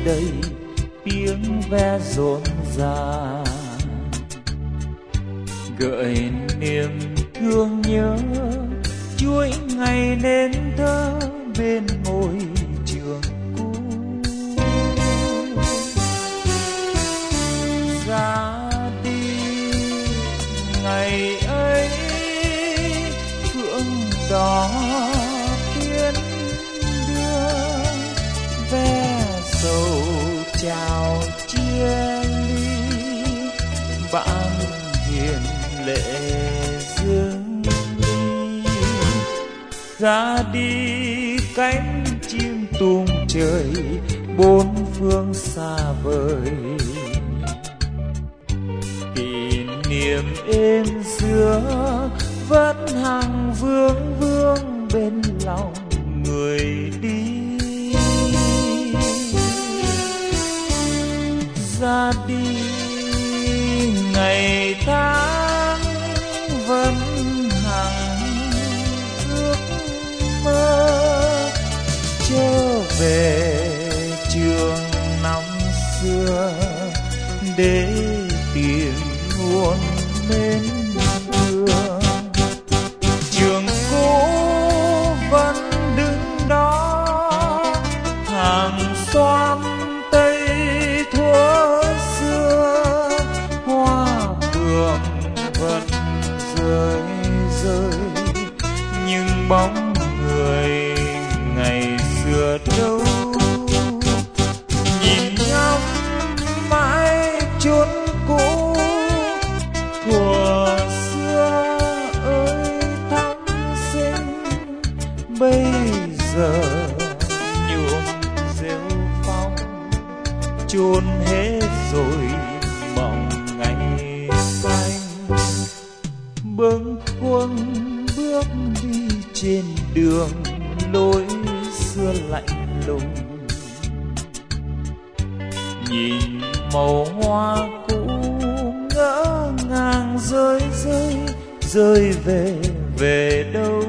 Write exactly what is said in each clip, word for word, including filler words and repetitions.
đầy tiếng ve rộn ràng, gợi niềm thương nhớ chuỗi ngày nên thơ bên ngôi trường cũ. Ra đi ngày ấy phượng đỏ tiến đưa, ve sầu chào chia ly, bạn hiền lệ dương ly. Ra đi cánh chim tung trời bốn phương xa vời, kỷ niệm êm xưa vẫn hàng vương vương bên lòng người đi. Ra đi ngày tháng vẫn hằng ước mơ, trở về trường năm xưa để tìm nguồn mến thương. Trường cũ vẫn đứng đó, hàng xoan tây thuở xưa, hoa phượng vẫn rơi rơi, nhưng bóng người ngày xưa đâu. Nhìn ngắm mãi chốn cũ thuở xưa ơi thắm xinh, bây giờ nhuộm rêu phong chôn hết rồi mộng ngày xanh. Bâng khuâng bước đi trên đường lối xưa lạnh lùng, nhìn màu hoa cũ ngỡ ngàng rơi rơi rơi về về đâu.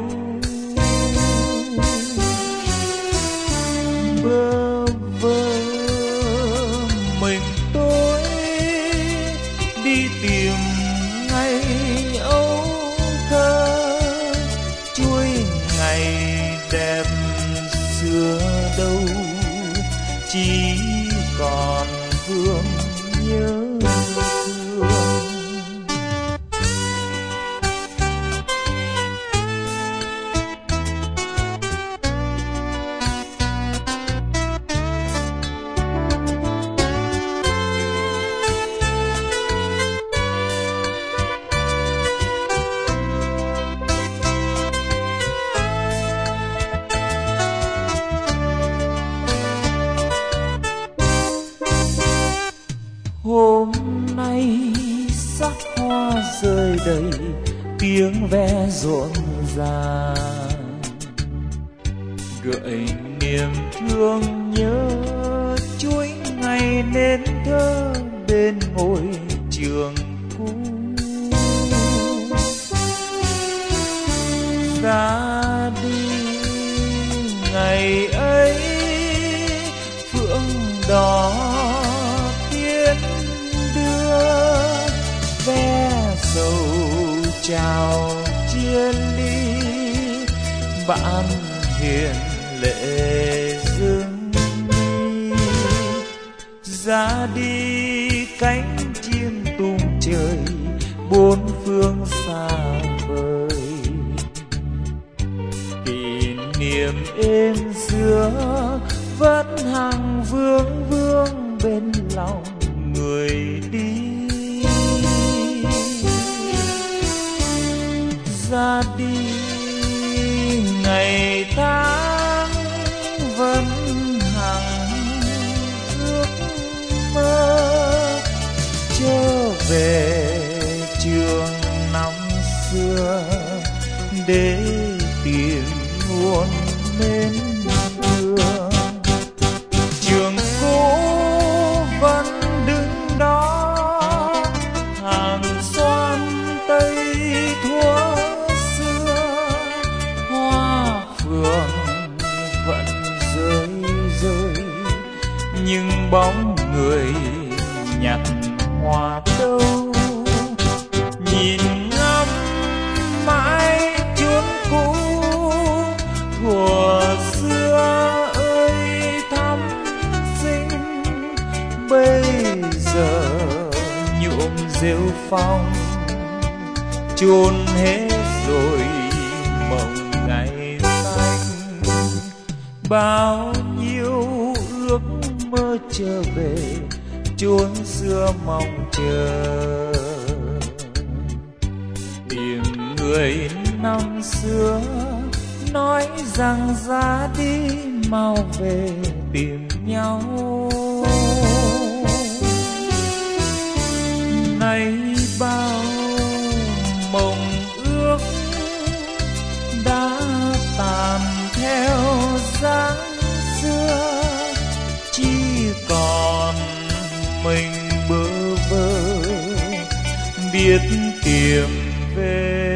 Bơ vơ mình tôi đi tìm ngày âu thơ, chuỗi ngày đẹp xưa đâu chỉ còn vương nhớ thương. Hôm nay sắc hoa rơi đầy tiếng ve rộn ràng, gợi niềm thương nhớ chuỗi ngày nên thơ bên ngôi trường cũ. Ra đi ngày ấy phượng đỏ tiến đưa, ve sầu chào chia ly, bạn hiền lệ dương ly. Ra đi cánh chim tung trời bốn phương xa vời, kỷ niệm êm xưa vẫn hàng vương vương bên lòng người đi. Ra đi ngày tháng vẫn hằng ước mơ, trở về trường năm xưa để tìm nguồn mến thương. Trường cũ vẫn đứng đó, hàng xoan tây thuở xưa, hoa phượng vẫn rơi rơi, nhưng bóng người nhặt hoa đâu. Nhìn ngắm mãi chốn cũ của xưa ơi thắm xinh, bây giờ nhuộm rêu phong chôn hết rồi mộng ngày xanh. Bao nhiêu ước mơ trở về chốn xưa mong chờ, tìm người năm xưa nói rằng ra đi mau về tìm nhau. Nay bao mộng ước đã tàn theo dáng xưa, chỉ còn mình bơ vơ biết tìm về.